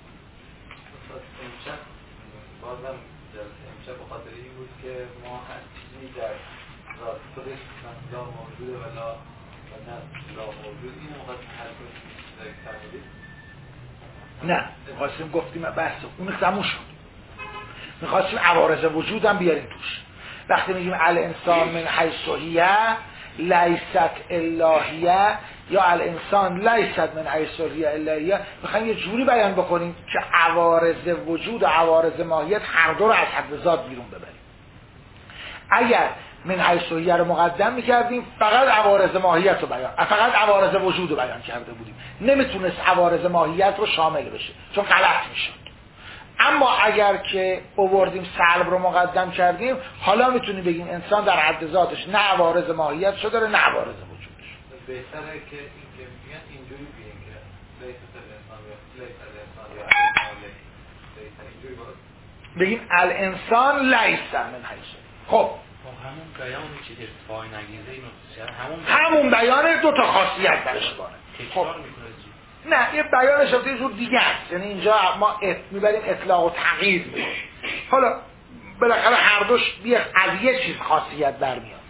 بازم امشب به خاطر این بود که ما هر چیزی در ذات خودش لا موجوده و لا و نه لا موجود، این موقع هر کنید فرمودید؟ نه میخواستیم گفتیم بحث اون تموم شد، میخواستیم عوارض وجودم بیاریم توش. وقتی میگیم الانسان من حیث هویه لیست الهیه یا الانسان لیست من حیث هویه الهیه، میخوایم یه جوری بیان بکنیم که عوارض وجود و عوارض ماهیت هر دو رو از حد ذات بیرون ببریم. اگر من حیث هویه رو مقدم میکردیم فقط عوارض ماهیت رو بیان، فقط عوارض وجود رو بیان کرده بودیم، نمیتونست عوارض ماهیت رو شامل بشه چون غلط میشد. اما اگر که آوردیم سلب رو مقدم کردیم، حالا میتونیم بگیم انسان در حد ذاتش نه عوارض ماهیت شو داره نه عوارض وجودش. بهتره که این که میگن اینجوری بگیم که لیس الانسان یا لیس الانسان یا الانسان لیس، اینجوری باید بگیم الانسان لیس من حیث. خب همون بیانی که ارتفاع نگیزه اینو همون بیان دو تا خاصیت درش داره. خب نه یه بیانش هم یه جور دیگه است، یعنی اینجا ما ات میبریم اطلاق و تغییر میبریم. حالا بالاخره هر دوش از یه چیز خاصیت برمیاد.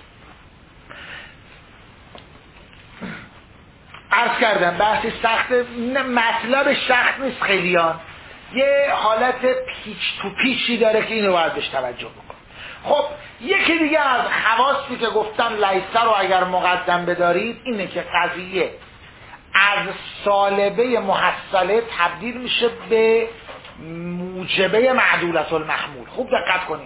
عرض کردم بحثی سخت، مطلب سخت نیست خیلیان، یه حالت پیچ تو پیچی داره که اینو باید بهش توجه بکن. خب یکی دیگه از خواصی که گفتم لیسه رو اگر مقدم بدارید اینه که قضیه از سالبه محصله تبدیل میشه به موجبه معدولة المحمول. خوب دقت کنید،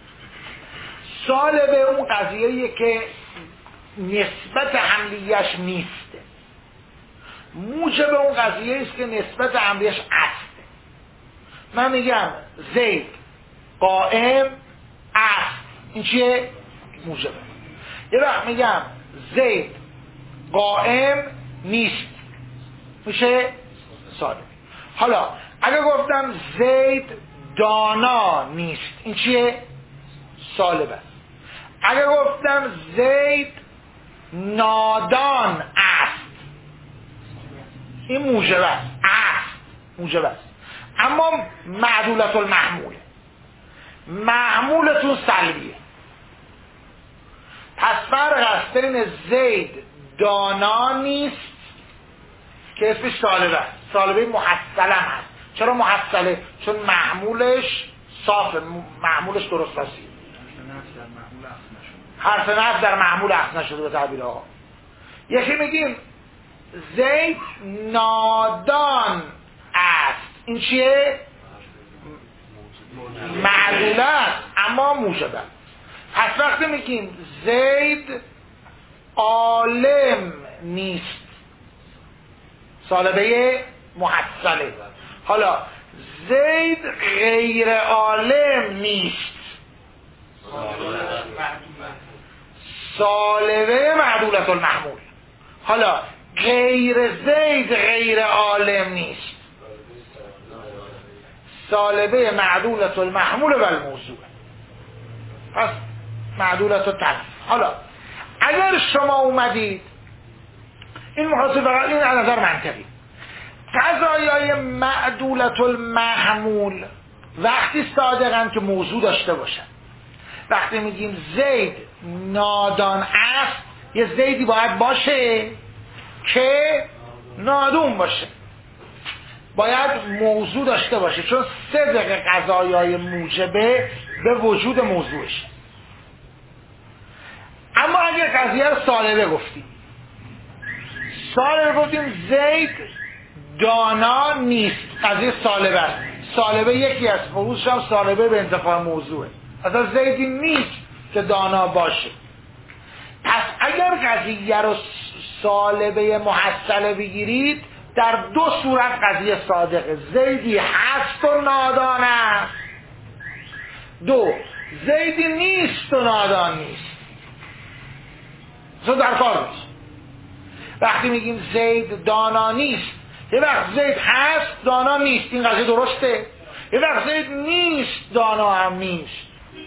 سالبه اون قضیه‌ایه که نسبت حملیش نیسته، موجبه اون قضیه است که نسبت حملیش هسته. من میگم زید قائم است، این چیه؟ موجبه. یه وقت میگم زید قائم نیست، میشه سالب. حالا اگه گفتم زید دانا نیست، این چیه؟ سالب است. اگه گفتم زید نادان است، این موجب است، است موجب است. اما معدولة المحمول، محمولتون سلبیه. پس فرق است بین زید دانا نیست که اسمش سالبه است، سالبه محصله هست. چرا محصله؟ چون محمولش صافه، محمولش درست است. حرف نفس در محمول اخذ نشده به تعبیر آقا. یکی میگیم زید نادان است، این چیه؟ معدوله است اما موجبه. پس وقتی میگیم زید عالم نیست، سالبه محصله. حالا زید غیر عالم نیست، سالبه معدولة المحمول. حالا غیر زید غیر عالم نیست، سالبه معدولة المحمول و الموضوع. پس معدولة التعریف. حالا اگر شما اومدید این محاسبه فقط این از نظر منطقی. قضایای معدولة المحمول وقتی صادقن که موضوع داشته باشن. وقتی میگیم زید نادان است، یه زیدی باید باشه که نادون باشه، باید موضوع داشته باشه، چون صدق قضایای موجبه به وجود موضوعش. اما اگر قضیه رو سالبه گفتیم، سالبه گفتیم زید دانا نیست، قضیه سالبه است. سالبه یکی از فروضش هم سالبه به انتفاع موضوعه، اصلا زیدی نیست که دانا باشه. پس اگر قضیه رو سالبه محصله بگیرید، در دو صورت قضیه صادقه: زیدی هست و نادان است، دو زیدی نیست و نادان نیست. تو در کار نیست. وقتی میگیم زید دانا نیست، یه وقت زید هست دانا نیست، این قضیه درسته. یه وقت زید نیست دانا هم نیست.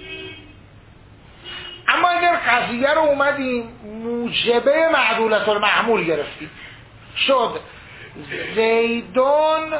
اما اگر قضیه رو اومدیم موجبه معدولة المحمول گرفتیم، شد زیدون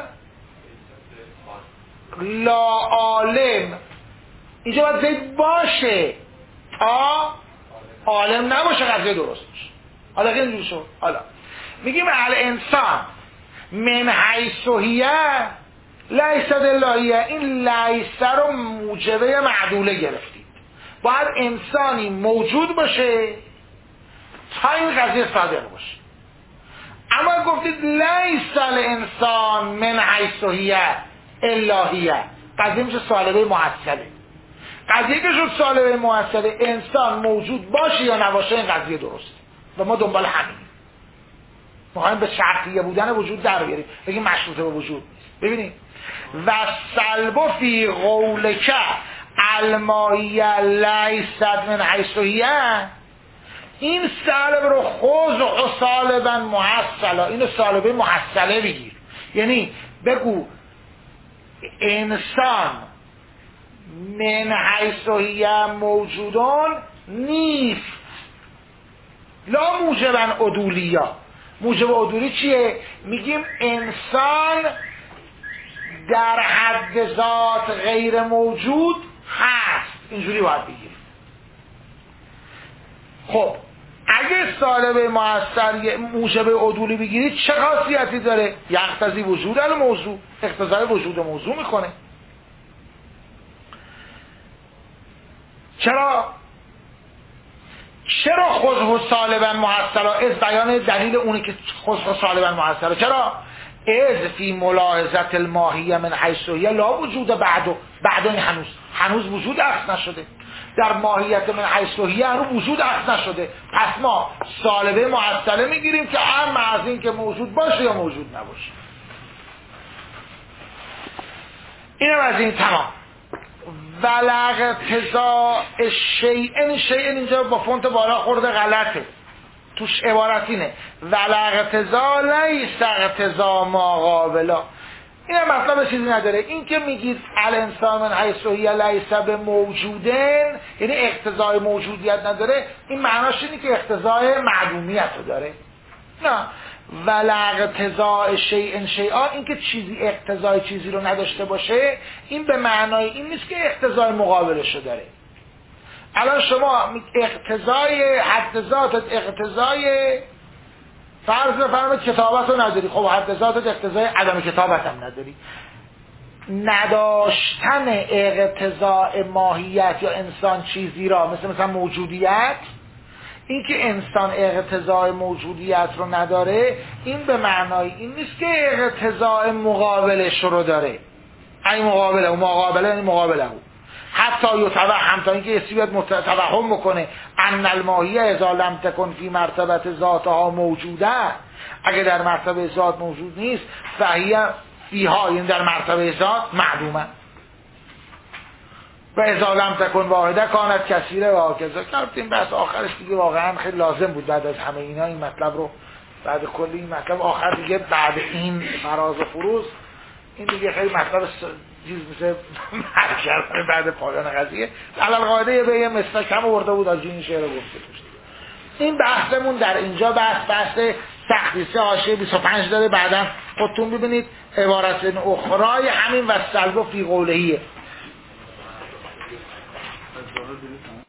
لا عالم، اینجا باید زید باشه تا عالم نباشه قضیه درست باشه. حالا که اینجور شد، حالا میگیم الانسان من حیث هی لیس اللهیه، این لیس رو موجبه معدوله گرفتید. باید انسانی موجود باشه تا این قضیه صادق باشه. اما گفتید لیس الانسان من حیث هی اللهیه، قضیه میشه سالبه محصله. قضیه که شد سالبه محصله، انسان موجود باشه یا نباشه، این قضیه درست و ما دنبال همین میخوایم به شرطیه بودن وجود در بیاریم، بگیم مشروطه به وجود نیست. ببینید و سلب فی قولک المایه لیست من حیث هی، این سلب رو خوز و سالبا محصله، اینو سالبه محصله بگیر. یعنی بگو انسان من حیث هی موجودون نیست، لا موجبا عدولیا. موجب عدولی چیه؟ میگیم انسان در حد ذات غیر موجود هست، اینجوری باید بگیریم. خب اگه سالبه مؤثر موجب عدولی بگیرید چه خاصیتی داره؟ یقتضی وجود الموضوع، اقتضای وجود موضوع میکنه. چرا؟ چرا خذه سالبا محصلا؟ از بیان دلیل اونی که خذه سالبا محصلا. چرا؟ از فی ملاحظت الماهیه من حیث هی لا وجود بعدو، بعد این هنوز هنوز وجود اخذ نشده. در ماهیت من حیث هی هنوز وجود اخذ نشده. پس ما سالبه محصله میگیریم که هم از این که موجود باشه یا موجود نباشه. اینم از این تمام. ولغ اقتضاء شیئن، شیئن اینجا با فونت بالا خورده غلطه، توش عبارت اینه ولغ اقتضاء لیس اقتضاء ما قابلا. این هم مطلب چیزی نداره. این که میگید الانسان من حیث هی لیس بموجودن، یعنی اقتضای موجودیت نداره، این معناش اینه که اقتضای معدومیت رو داره. نه، ولغ اقتضاء شیئن شیئا، این که چیزی اقتضای چیزی رو نداشته باشه، این به معنای این نیست که اقتضای مقابلش رو داره. الان شما اقتضای حد ذاتت اقتضای فرض بفرمایید کتابت رو نداری، خب حد ذاتت اقتضای عدم کتابت هم نداری. نداشتن اقتضاء ماهیت یا انسان چیزی را مثل مثلا موجودیت، این که انسان اقتضاء موجودیت رو نداره، این به معنای این نیست که اقتضاء مقابلش رو داره. این مقابله و مقابله یعنی مقابله او. حتی یتوهم، تا اینکه یه بیاد متوهم بکنه ان الماهیه اذا لم تکن فی مرتبت ذاتها موجوده، اگه در مرتبه ذات موجود نیست فهیه فیها، یعنی در مرتبه ذات معدومه. و اذا لم تکن واحده کانت کثیره و هکذا. کردیم بحث آخرش دیگه واقعا خیلی لازم بود بعد از همه اینا این مطلب رو، بعد کلی این مطلب آخر دیگه، بعد این فراز و فروز، این دیگه خیلی مطلب چیز میشه مرکز بعد پایان قضیه. علل قاعده به یه مثل کم ورده بود از این شعر رو گفته. این بحثمون در اینجا بحث بحث سختی سه حاشیه بیست و پنج داره، بعدا خودتون ببینید عبارت اخرای همین والسلب فی قولهیه.